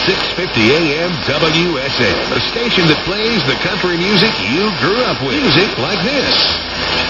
650 AM WSN, a station that plays the country music you grew up with. Music like this.